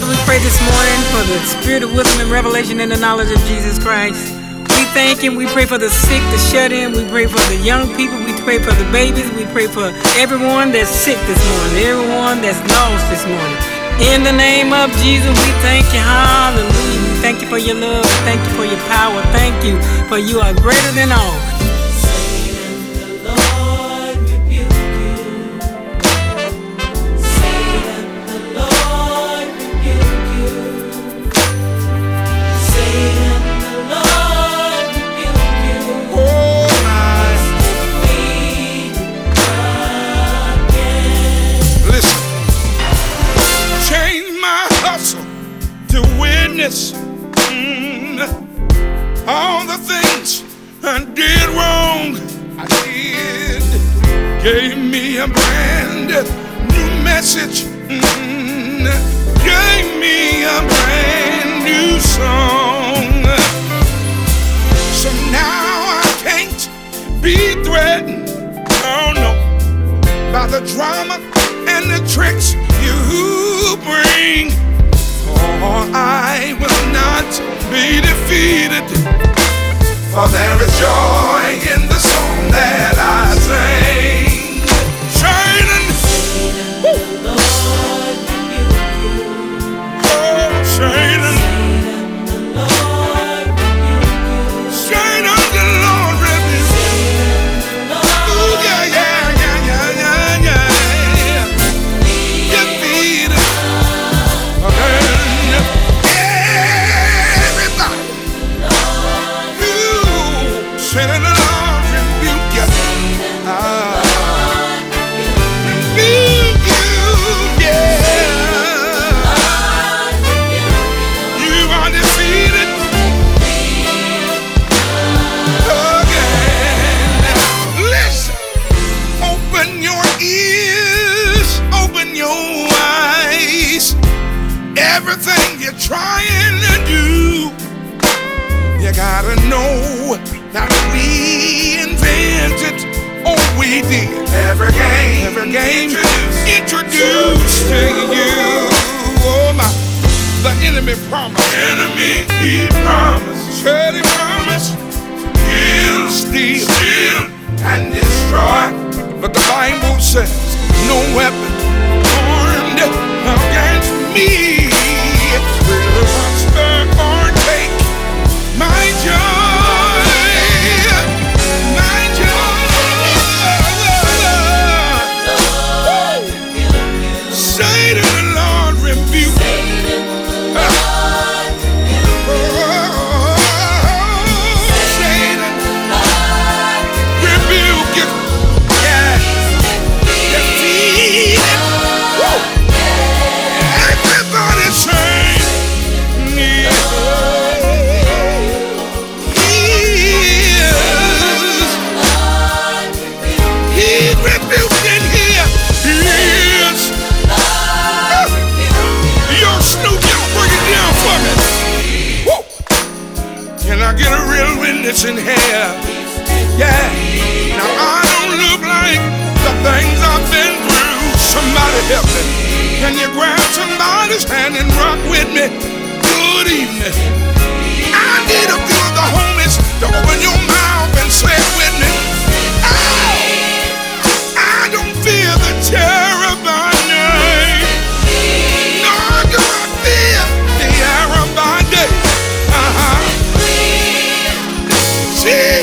we pray this morning for the spirit of wisdom and revelation and the knowledge of Jesus Christ. We thank Him. We pray for the sick, the shut-in. We pray for the young people. We pray for the babies. We pray for everyone that's sick this morning, everyone that's lost this morning. In the name of Jesus, we thank you. Hallelujah. We thank you for your love. Thank you for your power. Thank you for you are greater than all. All the things I did wrong, I did. Gave me a brand new message. Gave me a brand new song. So now I can't be threatened, oh no, by the drama and the tricks you bring. For I will not be defeated, for there is joy in the song that I sing. Satan, the Lord rebuke you. Oh, Satan, the Lord rebuke you. Satan, the Lord rebuke you. Oh, yeah. Defeated. Satan, the Lord rebuke you. Rebuke you, yeah. You are defeated again. Listen, open your ears, open your eyes. Everything you're trying to do, you gotta know that we invented, oh we did. Every game introduced to you. Oh my, the enemy promised. He promised. Said he promised. He'll steal and destroy. But the Bible says, no weapon formed against me will prosper or take my joy. Can I get a real witness in here? Yeah. Now I don't look like the things I've been through. Somebody help me. Can you grab somebody's hand and rock with me? Good evening. I need a few of the homies to open your mouth and say it with me. Oh, I don't fear the terror by night, nor do I fear the arrow by day. See?